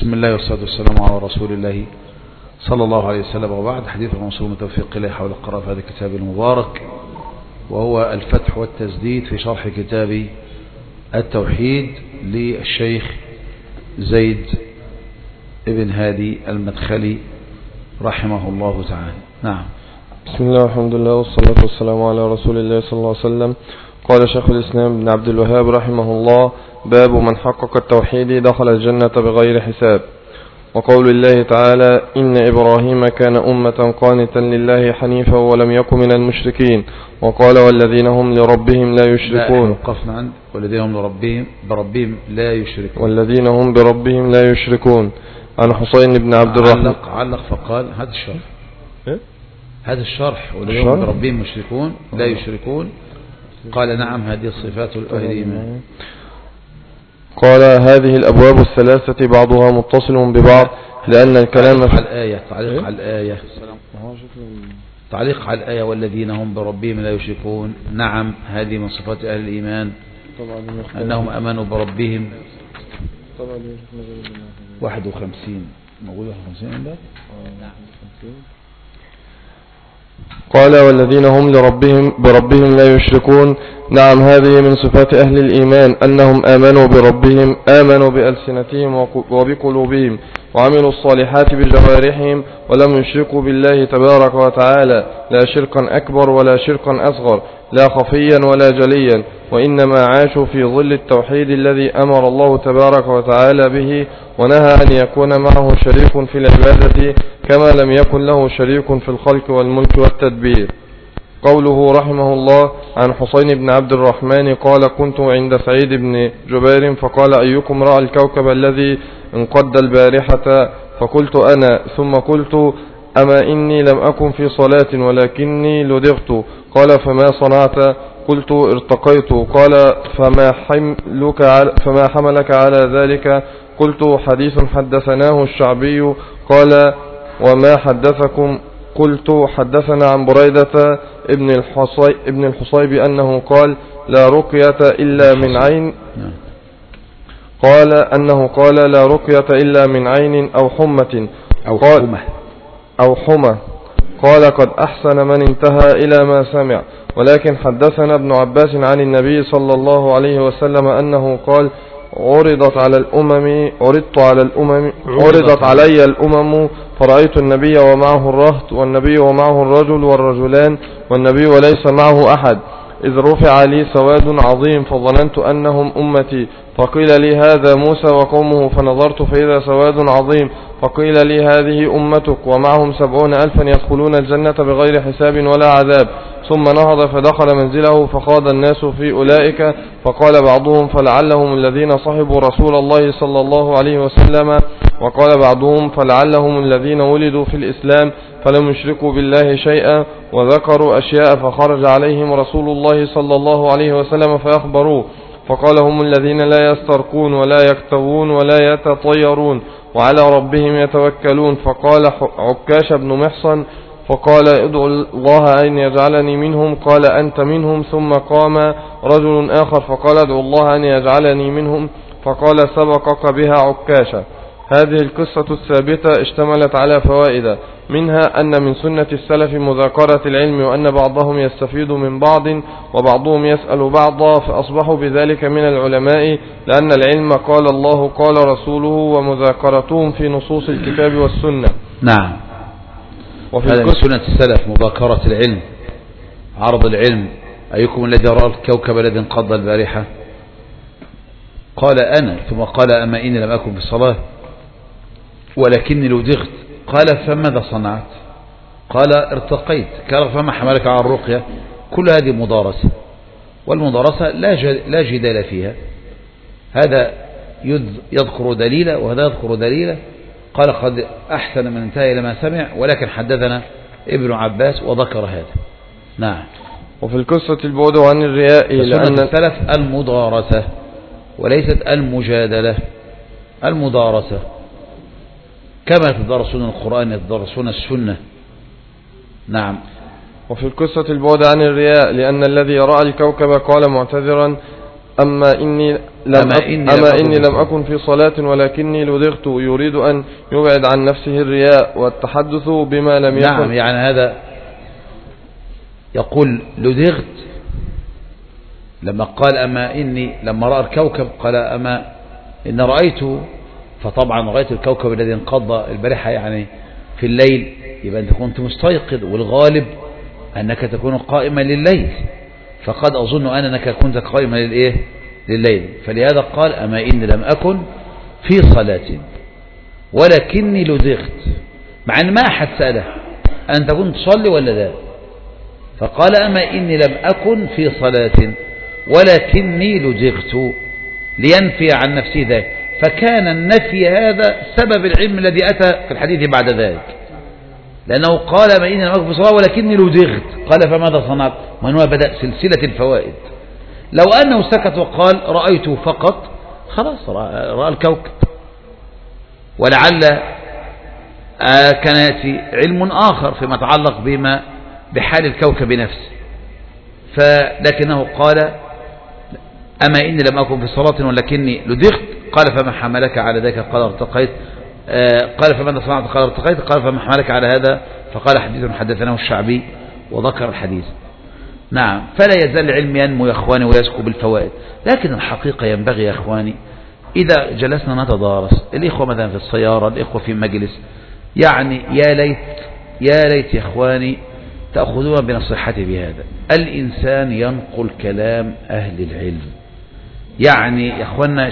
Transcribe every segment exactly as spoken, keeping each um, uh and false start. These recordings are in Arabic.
بسم الله والصلاة والسلام على رسول الله صلى الله عليه وسلم، وبعد. حديث الموصول من توفيق الله حول القراءة في هذا الكتاب المبارك، وهو الفتح والتسديد في شرح كتاب التوحيد للشيخ زيد ابن هادي المدخلي رحمه الله تعالى. نعم. بسم الله والحمد لله والصلاة والسلام على رسول الله صلى الله عليه وسلم. قال شيخ الإسلام ابن عبد الوهاب رحمه الله: باب من حقق التوحيد دخل الجنة بغير حساب. وقول الله تعالى: إن إبراهيم كان أمة قانتا لله حنيفا ولم يكن من المشركين. وقال: والذين هم لربهم لا يشركون. وقفنا عند والذين هم لربهم بربهم لا يشركون. والذين هم بربهم لا يشركون. عن حسين بن عبد الرحمن علق, علق فقال: هذا الشرح إيه؟ هذا الشرح والذين هم بربهم مشركون لا يشركون. قال: نعم، هذه الصفات الإيمان. قال: هذه الأبواب الثلاثة بعضها متصل ببعض، لأن الكلام تعليق على الآية تعليق على الآية تعليق على الآية والذين هم بربهم لا يشركون. نعم، هذه من صفات أهل الإيمان، أنهم أمنوا بربهم. واحد وخمسين موجود واحد وخمسين عندك؟ قال: والذين هم لربهم بربهم لا يشركون. نعم، هذه من صفات أهل الإيمان، أنهم آمنوا بربهم، آمنوا بألسنتهم وبقلوبهم، وعملوا الصالحات بجوارحهم، ولم يشركوا بالله تبارك وتعالى لا شركا أكبر ولا شركا أصغر، لا خفيا ولا جليا، وإنما عاشوا في ظل التوحيد الذي أمر الله تبارك وتعالى به، ونهى أن يكون معه شريك في العبادة كما لم يكن له شريك في الخلق والملك والتدبير. قوله رحمه الله: عن حسين بن عبد الرحمن قال: كنت عند سعيد بن جبير فقال: أيكم رأى الكوكب الذي انقض البارحة؟ فقلت: أنا. ثم قلت: أما إني لم أكن في صلاة ولكني لدغت. قال: فما صنعت؟ قلت: ارتقيت. قال: فما حملك على, فما حملك على ذلك؟ قلت: حديث حدثناه الشعبي. قال: وما حدثكم؟ قلت: حدثنا عن بريدة ابن الحصيب, ابن الحصيب أنه قال: لا رقية إلا من عين. قال أنه قال: لا رقية إلا من عين أو حمة أو حمة أو حمة. قال: قد أحسن من انتهى إلى ما سمع. ولكن حدثنا ابن عباس عن النبي صلى الله عليه وسلم أنه قال: عرضت على الأمم عرضت على الأمم عرضت علي الأمم فرأيت النبي ومعه الرهط، والنبي ومعه الرجل والرجلان، والنبي وليس معه أحد، إذ رفع لي سواد عظيم فظننت أنهم أمتي، فقيل لي: هذا موسى وقومه، فنظرت فإذا سواد عظيم، فقيل لي: هذه أمتك ومعهم سبعون ألفا يدخلون الجنة بغير حساب ولا عذاب. ثم نهض فدخل منزله فخاض الناس في أولئك، فقال بعضهم: فلعلهم الذين صحبوا رسول الله صلى الله عليه وسلم، وقال بعضهم: فلعلهم الذين ولدوا في الإسلام فلم يشركوا بالله شيئا، وذكروا أشياء فخرج عليهم رسول الله صلى الله عليه وسلم فأخبروه، فقال: هم الذين لا يسترقون ولا يكتوون ولا يتطيرون وعلى ربهم يتوكلون. فقال عكاش بن محصن: فقال: ادعو الله أن يجعلني منهم. قال: أنت منهم. ثم قام رجل آخر فقال: ادعو الله أن يجعلني منهم. فقال: سبقك بها عكاشة. هذه القصة الثابتة اشتملت على فوائد، منها أن من سنة السلف مذاكرة العلم، وأن بعضهم يستفيد من بعض وبعضهم يسأل بعضا، فأصبحوا بذلك من العلماء، لأن العلم قال الله قال رسوله، ومذاكرتهم في نصوص الكتاب والسنة. نعم. هذا من سنة السلف مذاكرة العلم، عرض العلم. أيكم الذي رأى الكوكب الذي انقض البارحة؟ قال: أنا. ثم قال: أما إني لم أكن في الصلاة ولكني لدغت. قال: فماذا صنعت؟ قال: ارتقيت. قال: فما حملك على الرقية؟ كل هذه مدارسة، والمدارسة لا جدال فيها. هذا يذكر دليلا وهذا يذكر دليلا. قال: قد أحسن من انتهى إلى ما سمع، ولكن حدثنا ابن عباس وذكر هذا. نعم. وفي القصة البعد عن الرياء، لأن السلف المدارسة وليست المجادلة، المدارسة، كما تدرسون القرآن يتدرسون السنة. نعم. وفي القصة البعد عن الرياء، لأن الذي رأى الكوكب قال معتذرا: أما إني لم, أما أك... إني أما لم, إني أكن, لم أكن في صلاة ولكني لدغت يريد أن يبعد عن نفسه الرياء والتحدث بما لم يكن. نعم، يعني هذا يقول لدغت لما قال أما إني لما رأى الكوكب قال أما إن رأيته، فطبعا رأيت الكوكب الذي انقضى البارحة يعني في الليل، يبقى أنت كنت مستيقظ، والغالب أنك تكون قائما لليل، فقد أظن أنا أنك كنت قائما للإيه لليل، فلهذا قال أما إني لم أكن في صلاة ولكني لدغت، مع أن ما أحد سأله أنت كنت تصلي ولا لا، فقال أما إني لم أكن في صلاة ولكني لدغت لينفي عن نفسه ذلك، فكان النفي هذا سبب العلم الذي أتى في الحديث بعد ذلك، لأنه قال ما إني لم أكن في صلاة ولكني لدغت، قال فماذا صنعت؟ ومن هو بدأ سلسلة الفوائد. لو أنه سكت وقال رأيته فقط خلاص رأى الكوكب، ولعل كان يأتي علم آخر فيما يتعلق بما بحال الكوكب نفسه، فلكنه قال أما إني لم أكن في صلاة ولكني لدغت، قال فما حملك على ذلك؟ قال ارتقيت. قال فماذا صنعت؟ قال ارتقيت. قال فما حملك على هذا؟ فقال حديث حدثناه الشعبي وذكر الحديث. نعم، فلا يزال العلم ينمو يا أخواني ويزكو بالفوائد، لكن الحقيقة ينبغي يا أخواني إذا جلسنا نتدارس، الإخوة مثلا في السيارة، الإخوة في مجلس، يعني يا ليت يا ليت يا أخواني تأخذون بنصيحتي بهذا، الإنسان ينقل كلام أهل العلم، يعني يا أخوانا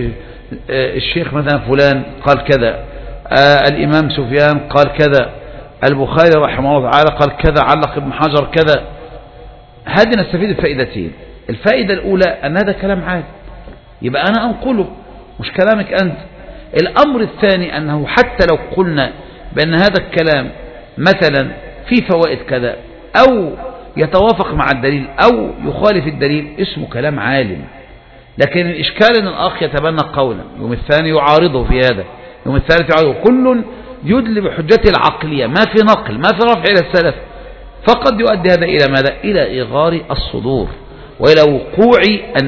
الشيخ مثلا فلان قال كذا، الإمام سفيان قال كذا، البخاري رحمه الله تعالى قال كذا، علق ابن حجر كذا، هذه نستفيد الفائدتين. الفائدة الأولى أن هذا كلام عادي يبقى أنا أنقله مش كلامك أنت. الأمر الثاني أنه حتى لو قلنا بأن هذا الكلام مثلا في فوائد كذا أو يتوافق مع الدليل أو يخالف الدليل اسمه كلام عالم، لكن الإشكال أن الآخر يتبنى قولا، يوم الثاني يعارضه في هذا، يوم الثالث يعارضه، كل يدلي بحجته العقلية، ما في نقل ما في رفع إلى السلف، فقد يؤدي هذا إلى ماذا؟ إلى إغار الصدور وإلى وقوع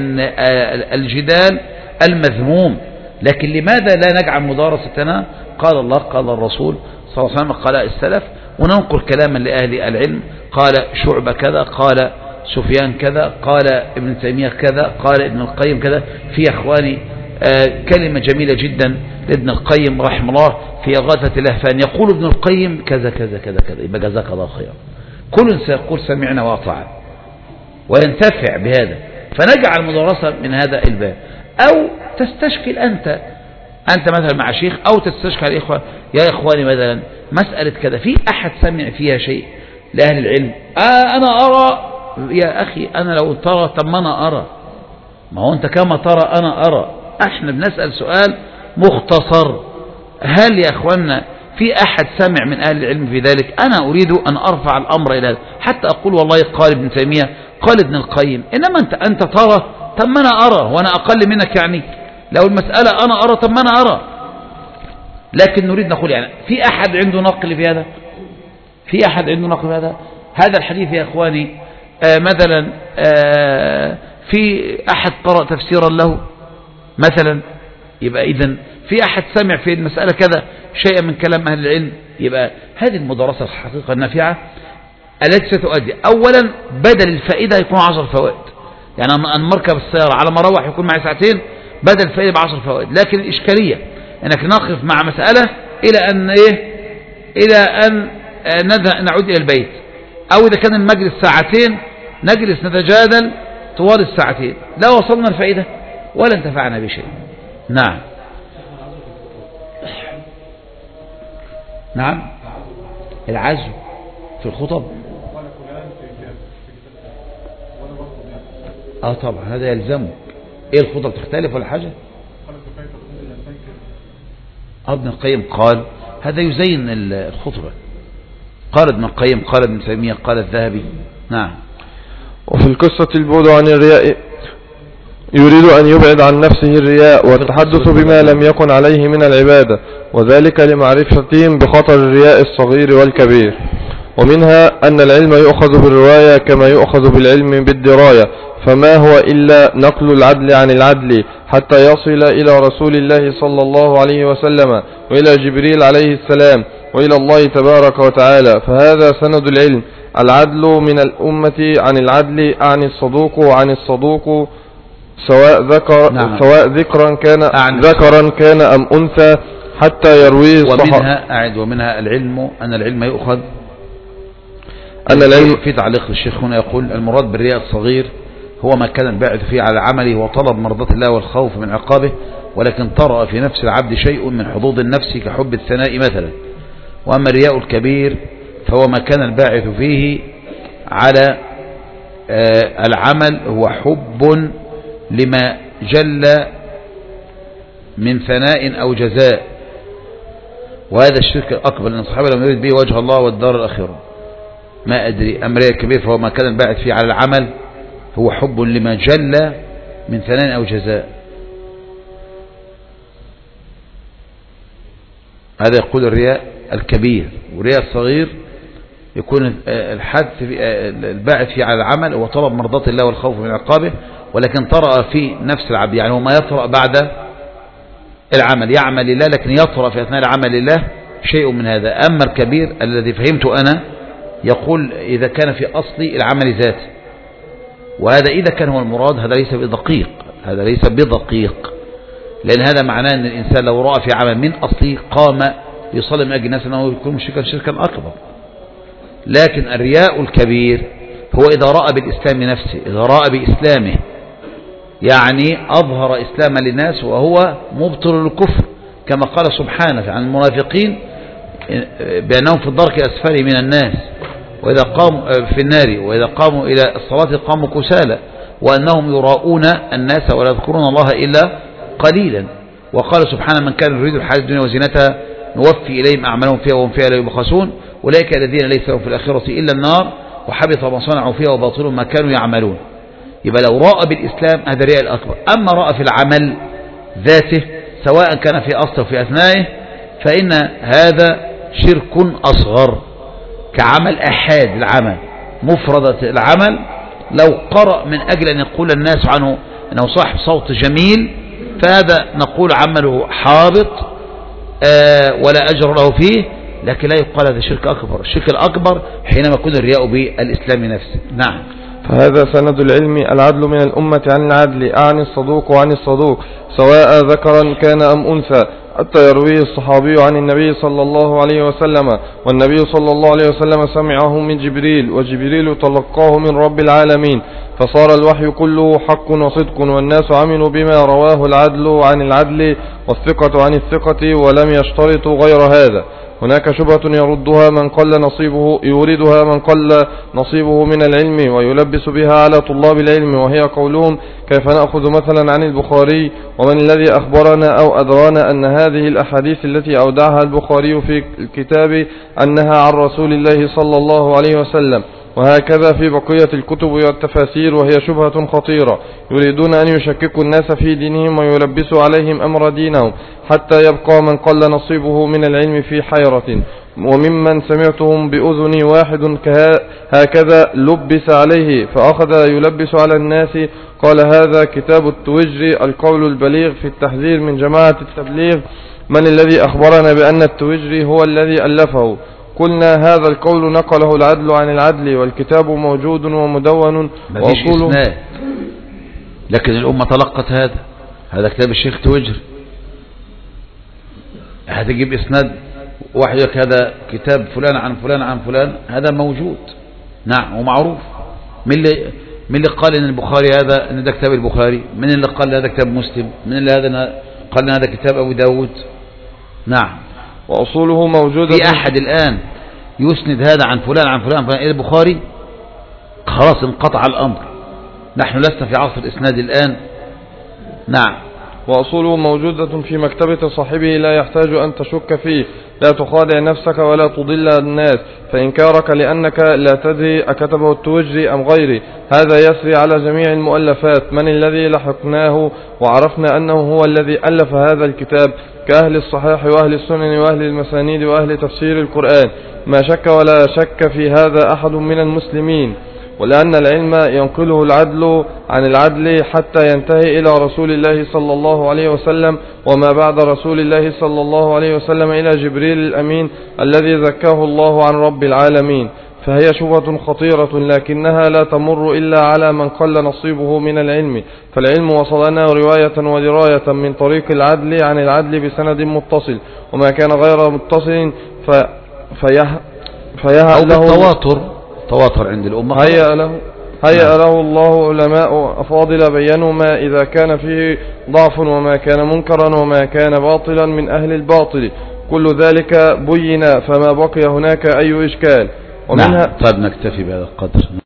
الجدال المذموم. لكن لماذا لا نجعل مدارستنا قال الله قال الرسول صلى الله عليه وسلم قال السلف، وننقل كلاما لأهل العلم، قال شعبة كذا، قال سفيان كذا، قال ابن تيمية كذا، قال ابن القيم كذا. في أخواني كلمة جميلة جدا لابن القيم رحمه الله في إغاثة اللهفان، يقول ابن القيم كذا كذا كذا كذا، يبقى جزاك الله خيرا، كل سيقول سمعنا وأطعنا وينتفع بهذا، فنجعل مدرسة من هذا الباب. أو تستشكل أنت أنت مثلا مع شيخ، أو تستشكل الإخوة يا إخواني مثلا مسألة كذا، في أحد سمع فيها شيء لأهل العلم؟ آه أنا أرى يا أخي، أنا لو ترى طب ما أنا أرى، ما هو أنت كما ترى أنا أرى، احنا بنسأل سؤال مختصر، هل يا أخوانا في أحد سمع من أهل العلم في ذلك؟ أنا أريد أن أرفع الأمر إلى هذا حتى أقول والله قال ابن تيمية قال ابن القيم، إنما أنت أنت ترى طب ما أنا أرى وأنا أقل منك، يعني لو المسألة أنا أرى طب ما أنا أرى، لكن نريد نقول يعني في أحد عنده نقل في هذا؟ في أحد عنده نقل في هذا؟ هذا الحديث يا إخواني آه مثلا آه في أحد قرأ تفسيرا له مثلا، يبقى إذن في أحد سمع في المسألة كذا شيئا من كلام أهل العلم، يبقى هذه المدرسة الحقيقة النافعة التي ستؤدي أولا بدل الفائدة يكون عشر فوائد، يعني أن مركب السيارة على مروح يكون معي ساعتين بدل الفائدة بعشر فوائد، لكن الإشكالية أنك نقف مع مسألة إلى أن إيه إلى أن نعود إلى البيت، أو إذا كان المجلس ساعتين نجلس نتجادل طوال الساعتين، لا وصلنا الفائدة ولا انتفعنا بشيء. نعم نعم العزو في الخطب اه طبعا هذا يلزمه. ايه الخطب تختلف ولا حاجة؟ ابن القيم قال هذا يزين الخطبة، قال ابن القيم قال ابن تيمية قال الذهبي. نعم. وفي القصة البعد عن الرياء يريد أن يبعد عن نفسه الرياء والتحدث بما لم يكن عليه من العبادة، وذلك لمعرفتهم بخطر الرياء الصغير والكبير. ومنها أن العلم يؤخذ بالرواية كما يؤخذ بالعلم بالدراية، فما هو إلا نقل العدل عن العدل حتى يصل إلى رسول الله صلى الله عليه وسلم وإلى جبريل عليه السلام وإلى الله تبارك وتعالى، فهذا سند العلم. العدل من الأمة عن العدل عن الصدوق وعن الصدوق سواء ذكر نعم. سواء ذكرا كان ذكرا كان أم أنثى حتى يرويه الصحابة. ومنها أعد ومنها العلم أن العلم يؤخذ أن العلم في تعليق الشيخ هنا يقول المراد بالرياء الصغير هو ما كان الباعث فيه على عمله وطلب مرضاة الله والخوف من عقابه، ولكن طرأ في نفس العبد شيء من حظوظ النفس كحب الثناء مثلا. وأما الرياء الكبير فهو ما كان الباعث فيه على العمل هو حب لما جل من ثناء أو جزاء، وهذا الشرك الأكبر لأن الصحابة لم يريد به وجه الله والدار الآخرة. ما أدري. أما الرياء الكبير فهو ما كان الباعث فيه على العمل هو حب لما جل من ثناء أو جزاء. هذا يقول الرياء الكبير. والرياء الصغير يكون الحد الباعث فيه على العمل هو طلب مرضاة الله والخوف من عقابه، ولكن طرأ في نفس العبد، يعني هو ما يطرأ بعد العمل، يعمل لله لكن يطرأ في أثناء العمل لله شيء من هذا. أما الكبير الذي فهمته أنا يقول إذا كان في أصل العمل ذاته، وهذا إذا كان هو المراد هذا ليس بدقيق، هذا ليس بدقيق، لأن هذا معناه أن الإنسان لو رأى في عمل من أصله قام يصلي من أجل الناس أنه يكون مشركا شركا أكبر. لكن الرياء الكبير هو إذا رأى بالإسلام نفسه، إذا رأى بإسلامه، يعني أظهر إسلام للناس وهو مبطل الكفر، كما قال سبحانه عن المنافقين بأنهم في الدرك الأسفل من الناس وإذا قاموا في النار وإذا قاموا إلى الصلاة قاموا كسالى وأنهم يراؤون الناس ولا يذكرون الله إلا قليلا. وقال سبحانه من كان يريد الحياة الدنيا وزينتها نوفي إليهم أعمالهم فيها وهم فيها لا يبخسون أولئك الذين ليس لهم في الآخرة إلا النار وحبط ما صنعوا فيها وباطل ما كانوا يعملون. يبقى لو رأى بالإسلام هذا الرياء الأكبر. أما رأى في العمل ذاته سواء كان في أصله أو في أثنائه فإن هذا شرك أصغر كعمل أحاد العمل، مفردة العمل. لو قرأ من أجل أن يقول الناس عنه أنه صاحب صوت جميل فهذا نقول عمله حابط آه ولا أجر له فيه، لكن لا يقال هذا شرك أكبر. الشرك الأكبر حينما يكون الرياء بالإسلام نفسه. نعم. فهذا سند العلم العدل من الأمة عن العدل عن الصدوق وعن الصدوق سواء ذكرا كان أم أنثى حتى يرويه الصحابي عن النبي صلى الله عليه وسلم، والنبي صلى الله عليه وسلم سمعه من جبريل وجبريل تلقاه من رب العالمين، فصار الوحي كله حق وصدق، والناس عملوا بما رواه العدل عن العدل والثقة عن الثقة ولم يشترطوا غير هذا. هناك شبهة يردها من قل نصيبه يوردها من قل نصيبه من العلم ويلبس بها على طلاب العلم، وهي قولهم كيف نأخذ مثلا عن البخاري ومن الذي أخبرنا أو أدرانا أن هذه الأحاديث التي أودعها البخاري في الكتاب أنها عن رسول الله صلى الله عليه وسلم، وهكذا في بقية الكتب والتفاسير، وهي شبهة خطيرة يريدون أن يشككوا الناس في دينهم ويلبسوا عليهم أمر دينهم حتى يبقى من قل نصيبه من العلم في حيرة. وممن سمعتهم بأذني واحد هكذا لبس عليه فأخذ يلبس على الناس قال هذا كتاب التوجري القول البليغ في التحذير من جماعة التبليغ، من الذي أخبرنا بأن التوجري هو الذي ألفه؟ قلنا هذا القول نقله العدل عن العدل والكتاب موجود ومدون وأصوله، لكن الأمة تلقت هذا هذا كتاب الشيخ توجري. هتجيب إسناد واحد يقول هذا كتاب فلان عن فلان عن فلان، هذا موجود نعم ومعروف. من اللي من اللي قال ان البخاري هذا ان ده كتاب البخاري؟ من اللي قال هذا كتاب مسلم؟ من اللي هذا قال هذا كتاب أبو داود؟ نعم. وأصوله موجودة. في أحد الآن يسند هذا عن فلان عن فلان عن فلان إلى البخاري؟ خلاص انقطع الأمر، نحن لسنا في عصر الإسناد الآن. نعم. وأصوله موجودة في مكتبة صاحبه لا يحتاج أن تشك فيه، لا تخادع نفسك ولا تضل الناس فإنكارك لأنك لا تدري أكتبه التوجري أم غيره هذا يسري على جميع المؤلفات. من الذي لحقناه وعرفنا أنه هو الذي ألف هذا الكتاب كأهل الصحيح وأهل السنن وأهل المسانيد وأهل تفسير القرآن، ما شك ولا شك في هذا أحد من المسلمين، ولأن العلم ينقله العدل عن العدل حتى ينتهي إلى رسول الله صلى الله عليه وسلم، وما بعد رسول الله صلى الله عليه وسلم إلى جبريل الأمين الذي زكاه الله عن رب العالمين. فهي شبهة خطيرة لكنها لا تمر إلا على من قل نصيبه من العلم. فالعلم وصلنا رواية ودراية من طريق العدل عن العدل بسند متصل، وما كان غير متصل فيه فيها له التواتر تواتر عند الأمة. هيأ له هيأ له الله علماء أفاضل بينوا ما إذا كان فيه ضعف وما كان منكرا وما كان باطلا من أهل الباطل، كل ذلك بين، فما بقي هناك أي إشكال. ومنها نعم. طيب نكتفي بهذا القدر.